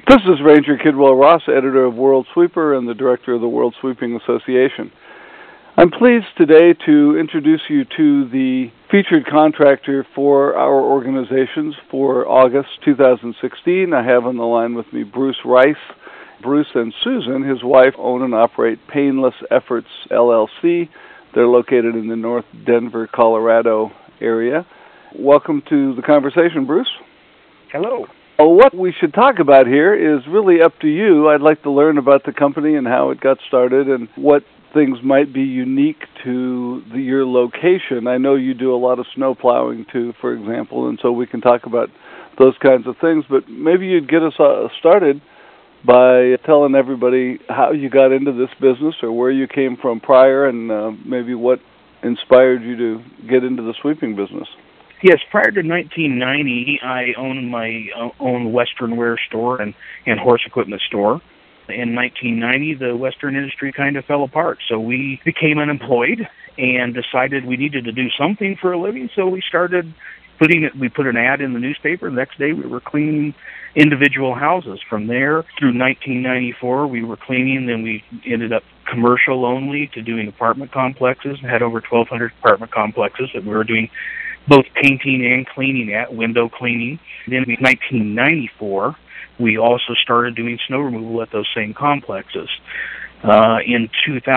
This is Ranger Kidwell Ross, editor of World Sweeper and the director of the World Sweeping Association. I'm pleased today to introduce you to the featured contractor for our organizations for August 2016. I have on the line with me Bruce Rice. Bruce and Susan, his wife, own and operate Painless Efforts, LLC. They're located in the North Denver, Colorado area. Welcome to the conversation, Bruce. Hello. Well, what we should talk about here is really up to you. I'd like to learn about the company and how it got started and what things might be unique to your location. I know you do a lot of snow plowing too, for example, and so we can talk about those kinds of things. But maybe you'd get us started by telling everybody how you got into this business or where you came from prior and maybe what inspired you to get into the sweeping business. Yes, prior to 1990, I owned my own Western wear store and horse equipment store. In 1990, the Western industry kind of fell apart, so we became unemployed and decided we needed to do something for a living, so we started we put an ad in the newspaper. The next day, we were cleaning individual houses. From there, through 1994, we were cleaning, then we ended up commercial only to doing apartment complexes, and had over 1,200 apartment complexes that we were doing both painting and cleaning at, window cleaning. Then in 1994, we also started doing snow removal at those same complexes. In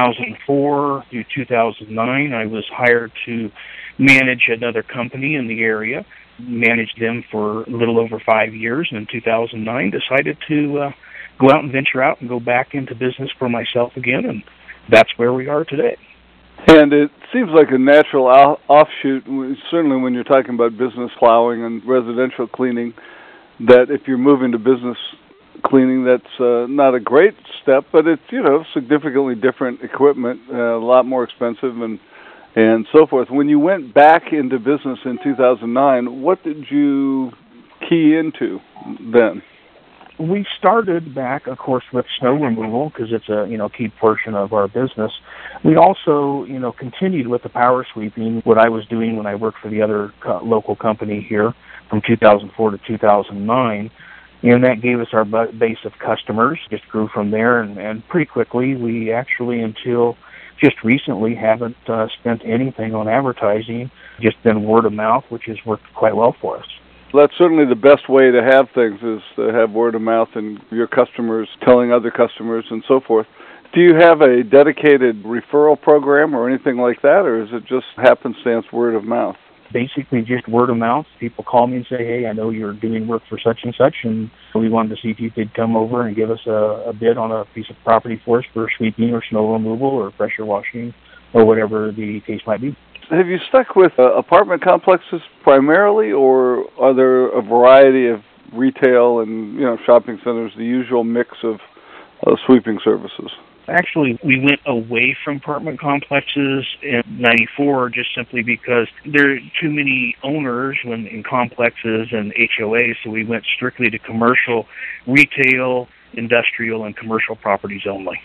2004 through 2009, I was hired to manage another company in the area, managed them for a little over 5 years, and in 2009 decided to go out and venture out and go back into business for myself again, and that's where we are today. And it seems like a natural offshoot, certainly when you're talking about business plowing and residential cleaning, that if you're moving to business cleaning, that's not a great step, but it's, significantly different equipment, a lot more expensive and so forth. When you went back into business in 2009, what did you key into then? We started back, of course, with snow removal because it's a key portion of our business. We also continued with the power sweeping, what I was doing when I worked for the other local company here from 2004 to 2009, and that gave us our base of customers. Just grew from there, and pretty quickly we actually, until just recently, haven't spent anything on advertising, just been word of mouth, which has worked quite well for us. That's certainly the best way to have things, is to have word of mouth and your customers telling other customers and so forth. Do you have a dedicated referral program or anything like that, or is it just happenstance word of mouth? Basically just word of mouth. People call me and say, hey, I know you're doing work for such and such, and we wanted to see if you could come over and give us a bid on a piece of property for us for sweeping or snow removal or pressure washing or whatever the case might be. Have you stuck with apartment complexes primarily, or are there a variety of retail and shopping centers, the usual mix of sweeping services? Actually, we went away from apartment complexes in 94 just simply because there are too many owners in complexes and HOAs, so we went strictly to commercial, retail, industrial, and commercial properties only.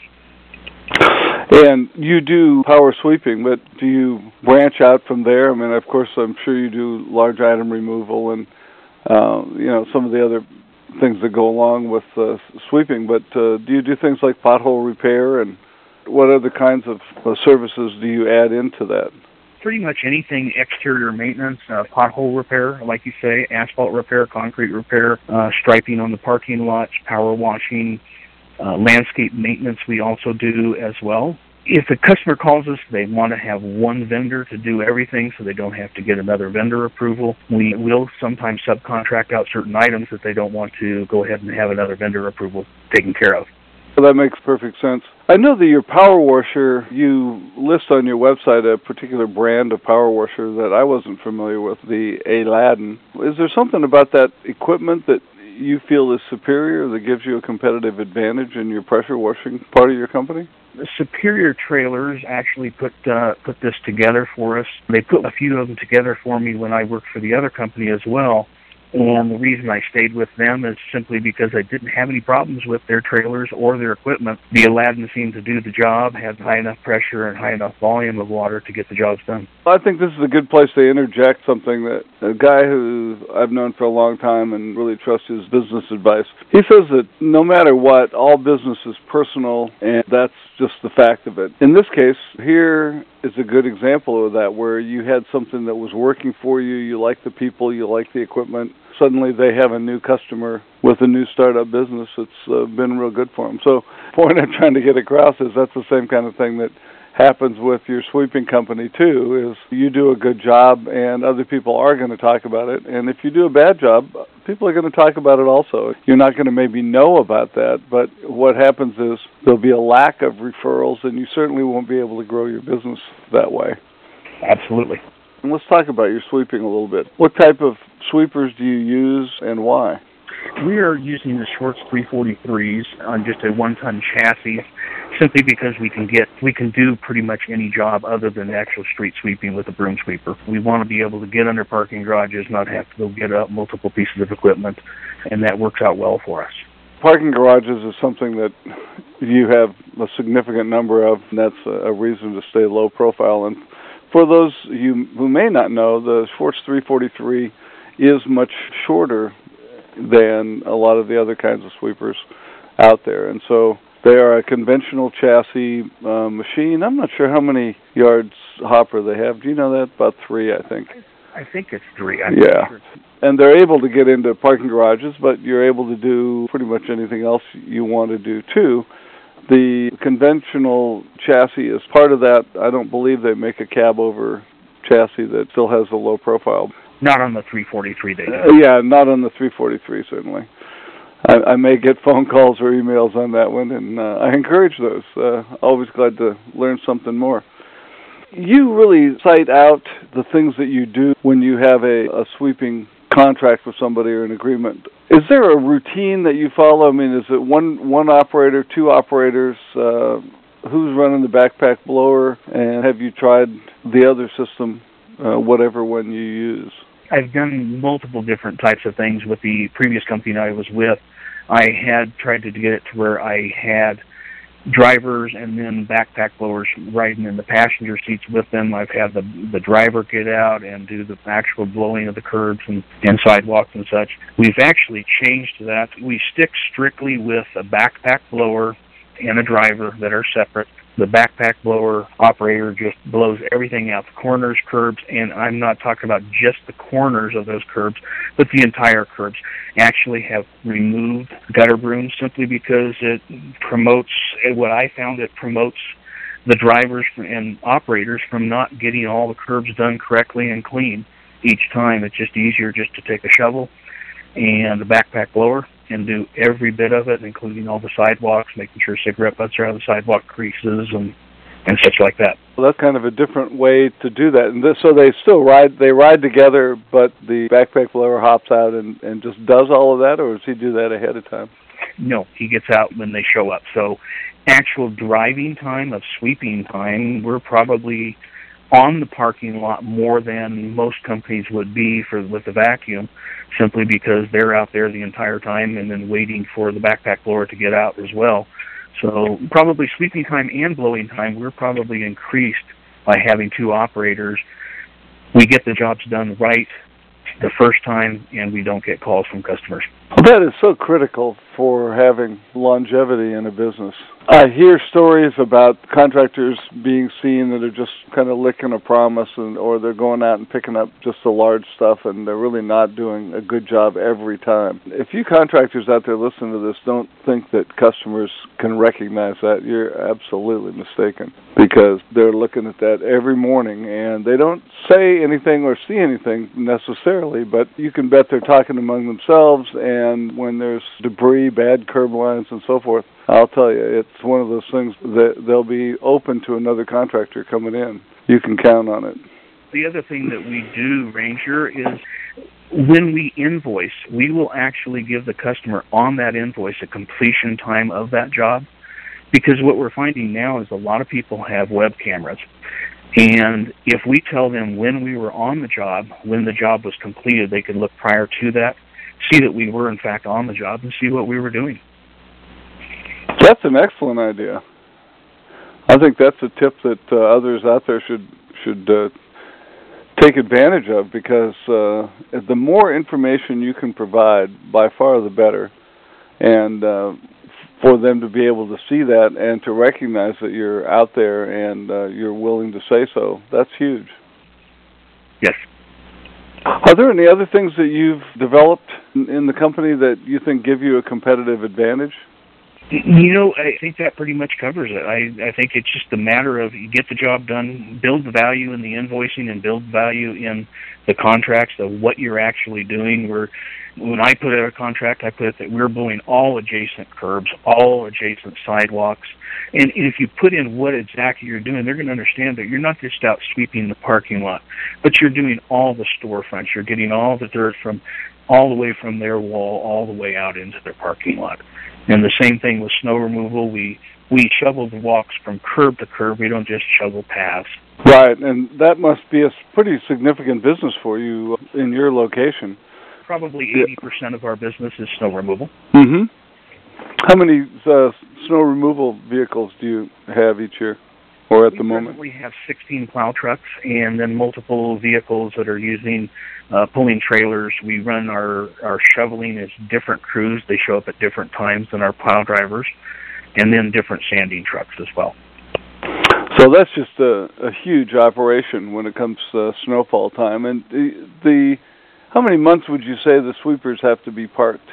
And you do power sweeping, but do you branch out from there? I mean, of course, I'm sure you do large item removal and, some of the other things that go along with sweeping, but do you do things like pothole repair, and what other kinds of services do you add into that? Pretty much anything exterior maintenance, pothole repair, like you say, asphalt repair, concrete repair, striping on the parking lots, power washing, landscape maintenance we also do as well. If a customer calls us, they want to have one vendor to do everything so they don't have to get another vendor approval. We will sometimes subcontract out certain items if they don't want to go ahead and have another vendor approval taken care of. Well, that makes perfect sense. I know that your power washer, you list on your website a particular brand of power washer that I wasn't familiar with, the Aladdin. Is there something about that equipment that you feel is superior, that gives you a competitive advantage in your pressure washing part of your company? The Superior Trailers actually put this together for us. They put a few of them together for me when I worked for the other company as well. And the reason I stayed with them is simply because I didn't have any problems with their trailers or their equipment. The Aladdin seemed to do the job, had high enough pressure and high enough volume of water to get the jobs done. I think this is a good place to interject something that a guy who I've known for a long time and really trust his business advice. He says that no matter what, all business is personal, and that's just the fact of it. In this case, here is a good example of that, where you had something that was working for you, you like the people, you like the equipment. Suddenly they have a new customer with a new startup business. It's been real good for them. So the point I'm trying to get across is that's the same kind of thing that happens with your sweeping company too, is you do a good job and other people are going to talk about it. And if you do a bad job, people are going to talk about it also. You're not going to maybe know about that, but what happens is there'll be a lack of referrals and you certainly won't be able to grow your business that way. Absolutely. And let's talk about your sweeping a little bit. What type of sweepers do you use and why? We are using the Schwartz 343s on just a one-ton chassis, simply because we can do pretty much any job other than actual street sweeping with a broom sweeper. We want to be able to get under parking garages, not have to go get up multiple pieces of equipment, and that works out well for us. Parking garages is something that you have a significant number of, and that's a reason to stay low profile. And for those who may not know, the Schwartz 343 is much shorter than a lot of the other kinds of sweepers out there. And so they are a conventional chassis machine. I'm not sure how many yards hopper they have. Do you know that? About 3, I think. I think it's 3. Yeah. Sure. And they're able to get into parking garages, but you're able to do pretty much anything else you want to do, too. The conventional chassis is part of that. I don't believe they make a cab-over chassis that still has a low profile. Not on the 343, they do. Yeah, not on the 343, certainly. I may get phone calls or emails on that one, and I encourage those. Always glad to learn something more. You really cite out the things that you do when you have a sweeping contract with somebody or an agreement. Is there a routine that you follow? I mean, is it one operator, 2 operators? Who's running the backpack blower? And have you tried the other system, whatever one you use? I've done multiple different types of things with the previous company I was with. I had tried to get it to where I had drivers and then backpack blowers riding in the passenger seats with them. I've had the driver get out and do the actual blowing of the curbs and sidewalks and such. We've actually changed that. We stick strictly with a backpack blower and a driver that are separate. The backpack blower operator just blows everything out, the corners, curbs, and I'm not talking about just the corners of those curbs, but the entire curbs. Actually have removed gutter brooms simply because it promotes, what I found, it promotes the drivers and operators from not getting all the curbs done correctly and clean each time. It's just easier just to take a shovel and a backpack blower and do every bit of it, including all the sidewalks, making sure cigarette butts are out of the sidewalk creases and such like that. Well, that's kind of a different way to do that. And so they still ride together, but the backpack blower hops out and just does all of that, or does he do that ahead of time? No, he gets out when they show up. So actual driving time of sweeping time, we're probably on the parking lot more than most companies would be with the vacuum, simply because they're out there the entire time and then waiting for the backpack blower to get out as well. So probably sweeping time and blowing time, we're probably increased by having 2 operators. We get the jobs done right the first time, and we don't get calls from customers. That is so critical for having longevity in a business. I hear stories about contractors being seen that are just kind of licking a promise, or they're going out and picking up just the large stuff, and they're really not doing a good job every time. If you contractors out there listening to this don't think that customers can recognize that, you're absolutely mistaken, because they're looking at that every morning, and they don't say anything or see anything necessarily, but you can bet they're talking among themselves, and when there's debris, bad curb lines, and so forth, I'll tell you, it's one of those things that they'll be open to another contractor coming in. You can count on it. The other thing that we do, Ranger, is when we invoice, we will actually give the customer on that invoice a completion time of that job. Because what we're finding now is a lot of people have web cameras. And if we tell them when we were on the job, when the job was completed, they can look prior to that, see that we were in fact on the job, and see what we were doing. That's an excellent idea. I think that's a tip that others out there should take advantage of, because the more information you can provide, by far the better. And for them to be able to see that and to recognize that you're out there and you're willing to say so, that's huge. Yes. Are there any other things that you've developed in the company that you think give you a competitive advantage? You know, I think that pretty much covers it. I think it's just a matter of you get the job done, build the value in the invoicing, and build value in the contracts of what you're actually doing. When I put out a contract, I put it that we're blowing all adjacent curbs, all adjacent sidewalks. And if you put in what exactly you're doing, they're going to understand that you're not just out sweeping the parking lot, but you're doing all the storefronts. You're getting all the dirt from all the way from their wall all the way out into their parking lot. And the same thing with snow removal. We shovel the walks from curb to curb. We don't just shovel paths. Right, and that must be a pretty significant business for you in your location. Probably 80% of our business is snow removal. Mm-hmm. How many snow removal vehicles do you have each year, or at the moment? We have 16 plow trucks, and then multiple vehicles that are using pulling trailers. We run our shoveling as different crews. They show up at different times than our plow drivers, and then different sanding trucks as well. So that's just a huge operation when it comes to snowfall time. And how many months would you say the sweepers have to be parked?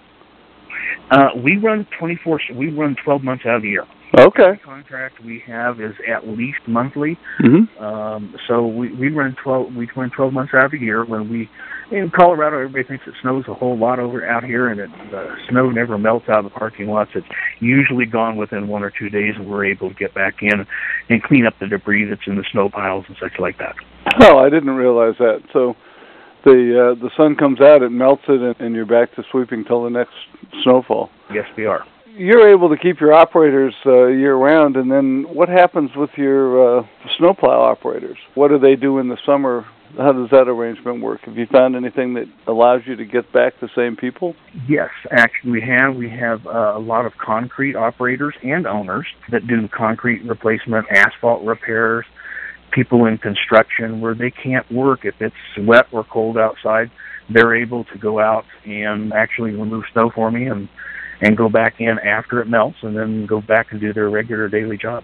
We run 12 months out of the year. Okay. The contract we have is at least monthly. Mm-hmm. So we run 12 months out of the year. In Colorado, everybody thinks it snows a whole lot out here, and the snow never melts out of the parking lots. It's usually gone within 1 or 2 days, and we're able to get back in and clean up the debris that's in the snow piles and such like that. Oh, I didn't realize that. So the sun comes out, it melts it, and you're back to sweeping till the next snowfall. Yes, we are. You're able to keep your operators year-round, and then what happens with your snowplow operators? What do they do in the summer? How does that arrangement work? Have you found anything that allows you to get back the same people? Yes, actually we have. We have a lot of concrete operators and owners that do concrete replacement, asphalt repairs, people in construction where they can't work if it's wet or cold outside. They're able to go out and actually remove snow for me and go back in after it melts, and then go back and do their regular daily job.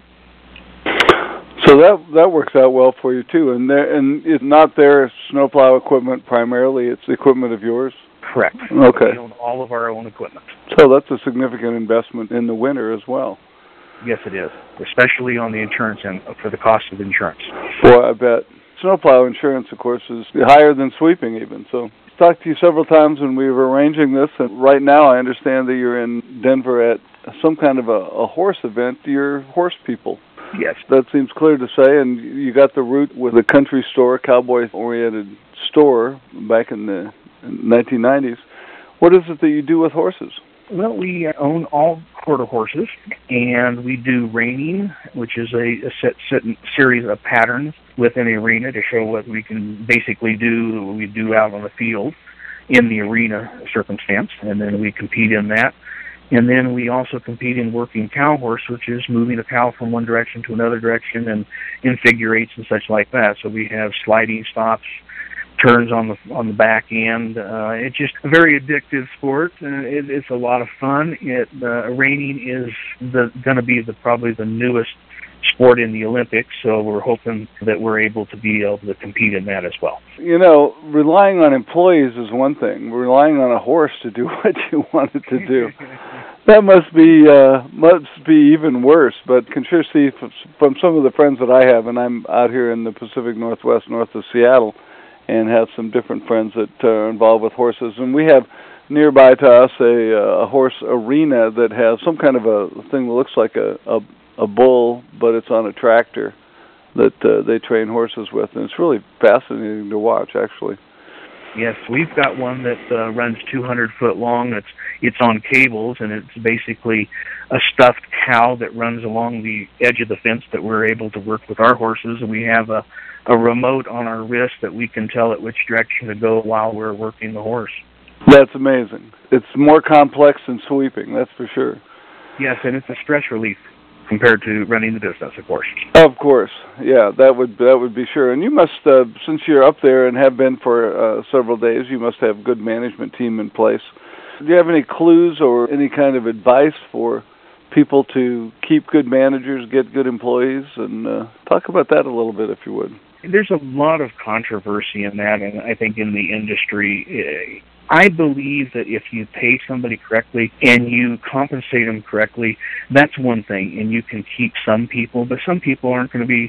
So that works out well for you too. And it's not their snowplow equipment primarily; it's the equipment of yours. Correct. Okay. We own all of our own equipment. So that's a significant investment in the winter as well. Yes, it is, especially on the insurance and for the cost of insurance. Boy, I bet. Snowplow insurance, of course, is higher than sweeping even. So I've talked to you several times when we were arranging this, and right now I understand that you're in Denver at some kind of a horse event. You're horse people. Yes. That seems clear to say, and you got the route with the country store, cowboy-oriented store back in the 1990s. What is it that you do with horses? Well, we own all quarter horses, and we do reining, which is a set series of patterns within the arena to show what we can basically do, what we do out on the field in the arena circumstance, and then we compete in that. And then we also compete in working cow horse, which is moving a cow from one direction to another direction and in figure eights and such like that. So we have sliding stops, turns on the back end. It's just a very addictive sport. It's a lot of fun. Reining is going to be probably the newest sport in the Olympics, so we're hoping that we're able to compete in that as well. You know, relying on employees is one thing. Relying on a horse to do what you want it to do, that must be even worse. But can sure see from some of the friends that I have, and I'm out here in the Pacific Northwest, north of Seattle, and have some different friends that are involved with horses. And we have nearby to us a horse arena that has some kind of a thing that looks like a bull, but it's on a tractor that they train horses with, and it's really fascinating to watch, actually. Yes, we've got one that runs 200 foot long. It's on cables, and it's basically a stuffed cow that runs along the edge of the fence that we're able to work with our horses. And we have a remote on our wrist that we can tell it which direction to go while we're working the horse. That's amazing. It's more complex than sweeping, that's for sure. Yes, and it's a stress relief compared to running the business, of course. Of course, yeah, that would be sure. And you must, since you're up there and have been for several days, you must have a good management team in place. Do you have any clues or any kind of advice for people to keep good managers, get good employees, and talk about that a little bit, if you would? There's a lot of controversy in that, and I think in the industry, I believe that if you pay somebody correctly and you compensate them correctly, that's one thing, and you can keep some people, but some people aren't going to be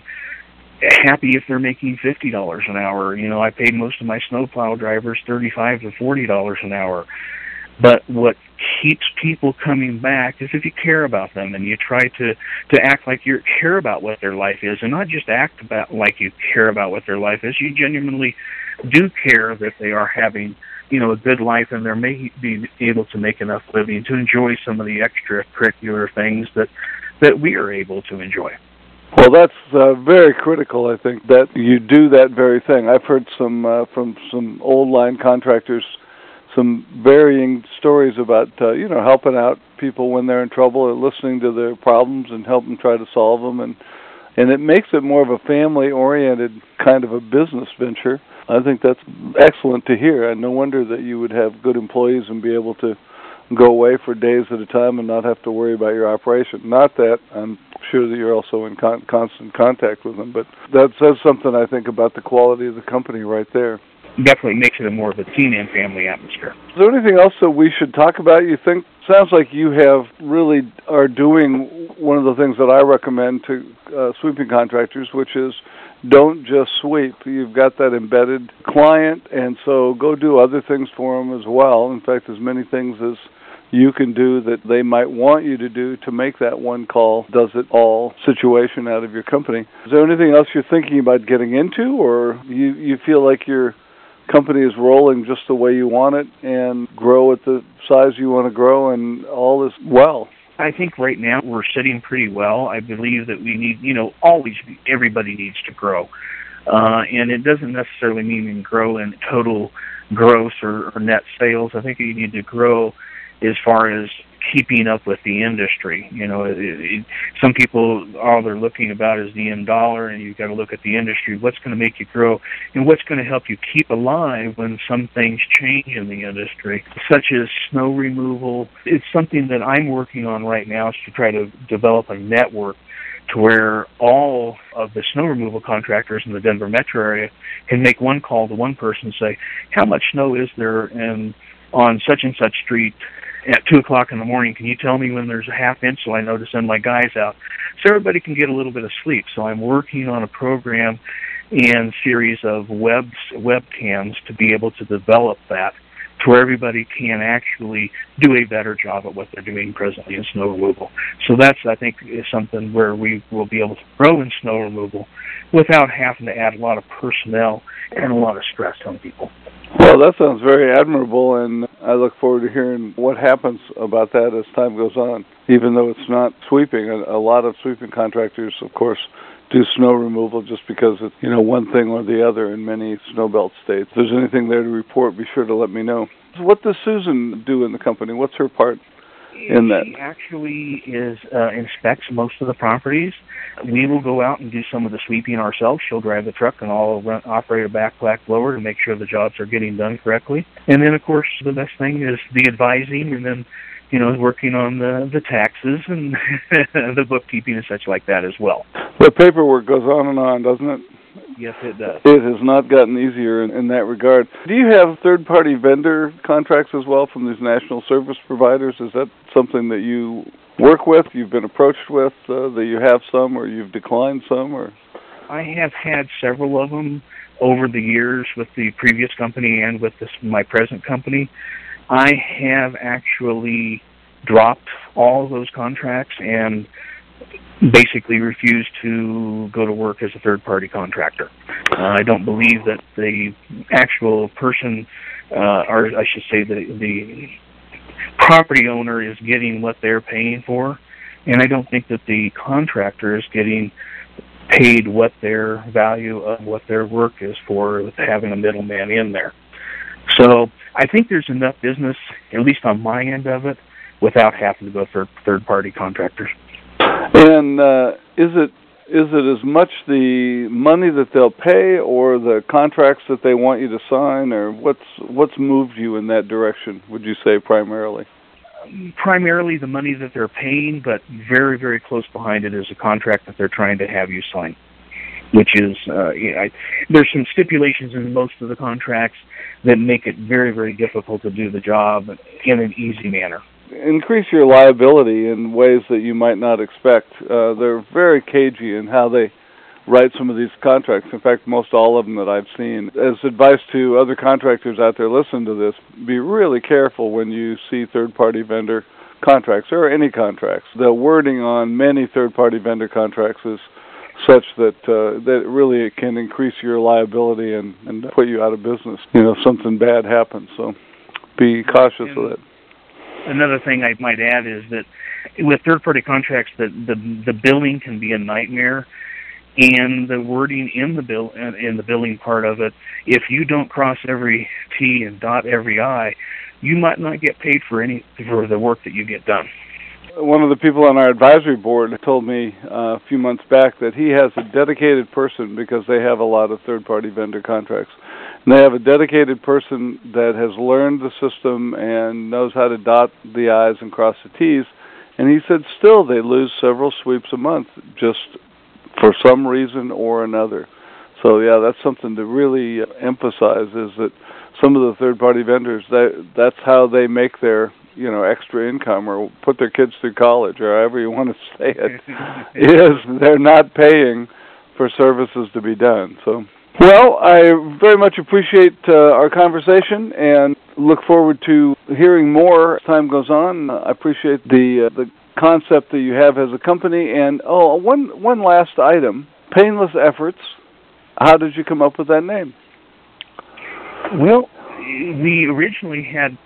happy if they're making $50 an hour. You know, I paid most of my snowplow drivers $35 to $40 an hour. But what keeps people coming back is if you care about them and you try to act like you care about what their life is, and not just act about like you care about what their life is. You genuinely do care that they are having, you know, a good life, and they're may be able to make enough living to enjoy some of the extracurricular things that we are able to enjoy. Well, that's very critical, I think, that you do that very thing. I've heard some from some old line contractors some varying stories about, helping out people when they're in trouble or listening to their problems and help them try to solve them. And it makes it more of a family-oriented kind of a business venture. I think that's excellent to hear. And no wonder that you would have good employees and be able to go away for days at a time and not have to worry about your operation. Not that I'm sure that you're also in constant contact with them, but that says something, I think, about the quality of the company right there. Definitely makes it a more of a team and family atmosphere. Is there anything else that we should talk about, you think? Sounds like you are doing one of the things that I recommend to sweeping contractors, which is don't just sweep. You've got that embedded client, and so go do other things for them as well. In fact, as many things as you can do that they might want you to do to make that one call, does it all situation out of your company. Is there anything else you're thinking about getting into, or you feel like your company is rolling just the way you want it and grow at the size you want to grow and all is well? I think right now we're sitting pretty well. I believe that we need, everybody needs to grow. And it doesn't necessarily mean grow in total gross or net sales. I think you need to grow as far as keeping up with the industry. Some people, all they're looking about is the end dollar, and you've got to look at the industry. What's going to make you grow, and what's going to help you keep alive when some things change in the industry, such as snow removal. It's something that I'm working on right now, is to try to develop a network to where all of the snow removal contractors in the Denver metro area can make one call to one person and say, how much snow is there on such and such street at 2 o'clock in the morning? Can you tell me when there's a half inch so I know to send my guys out? So everybody can get a little bit of sleep. So I'm working on a program and series of webcams to be able to develop that to where everybody can actually do a better job at what they're doing presently in snow removal. So that's, I think, is something where we will be able to grow in snow removal without having to add a lot of personnel and a lot of stress on people. Well, that sounds very admirable, and I look forward to hearing what happens about that as time goes on. Even though it's not sweeping, a lot of sweeping contractors, of course, do snow removal just because it's, one thing or the other in many snowbelt states. If there's anything there to report, be sure to let me know. What does Susan do in the company? What's her part in that? She actually inspects most of the properties. We will go out and do some of the sweeping ourselves. She'll drive the truck, and I'll operate a backpack blower to make sure the jobs are getting done correctly. And then, of course, the best thing is the advising, and then, working on the taxes and the bookkeeping and such like that as well. The paperwork goes on and on, doesn't it? Yes, it does. It has not gotten easier in that regard. Do you have third-party vendor contracts as well from these national service providers? Is that something that you work with, you've been approached with, that you have some or you've declined some? Or I have had several of them over the years with the previous company and with my present company. I have actually dropped all of those contracts and basically refuse to go to work as a third-party contractor. I don't believe that the actual person, or I should say the property owner, is getting what they're paying for, and I don't think that the contractor is getting paid what their value of what their work is for, with having a middleman in there. So I think there's enough business, at least on my end of it, without having to go for third-party contractors. And is it as much the money that they'll pay, or the contracts that they want you to sign, or what's moved you in that direction, would you say, primarily? Primarily the money that they're paying, but very, very close behind it is a contract that they're trying to have you sign, which is, there's some stipulations in most of the contracts that make it very, very difficult to do the job in an easy manner. Increase your liability in ways that you might not expect. They're very cagey in how they write some of these contracts. In fact, most all of them that I've seen. As advice to other contractors out there listening to this, be really careful when you see third-party vendor contracts, or any contracts. The wording on many third-party vendor contracts is such that that really it can increase your liability and put you out of business, if something bad happens. So be cautious of that. Another thing I might add is that with third-party contracts, the billing can be a nightmare, and the wording in the billing part of it, if you don't cross every T and dot every I, you might not get paid for the work that you get done. One of the people on our advisory board told me a few months back that he has a dedicated person, because they have a lot of third-party vendor contracts. And they have a dedicated person that has learned the system and knows how to dot the I's and cross the T's. And he said still they lose several sweeps a month just for some reason or another. So yeah, that's something to really emphasize, is that some of the third-party vendors, that's how they make their extra income, or put their kids through college, or however you want to say it, is they're not paying for services to be done. So, well, I very much appreciate our conversation and look forward to hearing more as time goes on. I appreciate the concept that you have as a company. And one last item, Painless Efforts. How did you come up with that name? Well, we originally had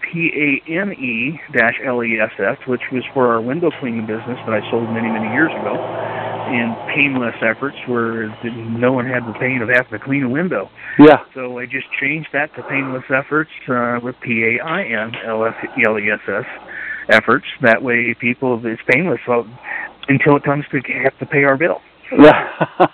PANE-LESS, which was for our window cleaning business that I sold many, many years ago. And Painless Efforts, where no one had the pain of having to clean a window. Yeah. So I just changed that to Painless Efforts with PAINLESS efforts. That way, people, it's painless until it comes to have to pay our bill. Yeah.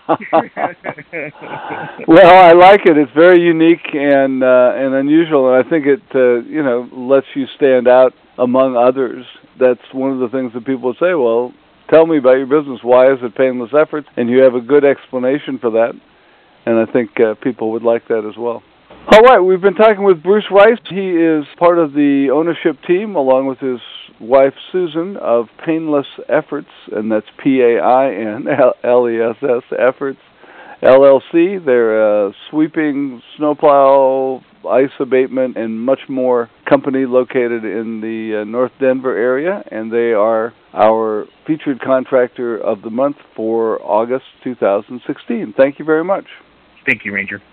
Well, I like it. It's very unique and unusual, and I think it lets you stand out among others. That's one of the things that people would say. Well, tell me about your business. Why is it Painless Efforts? And you have a good explanation for that, and I think people would like that as well. All right, we've been talking with Bruce Rice. He is part of the ownership team, along with his wife, Susan, of Painless Efforts, and that's PAINLESS Efforts, LLC. They're a sweeping, snowplow, ice abatement, and much more company located in the North Denver area, and they are our featured contractor of the month for August 2016. Thank you very much. Thank you, Ranger.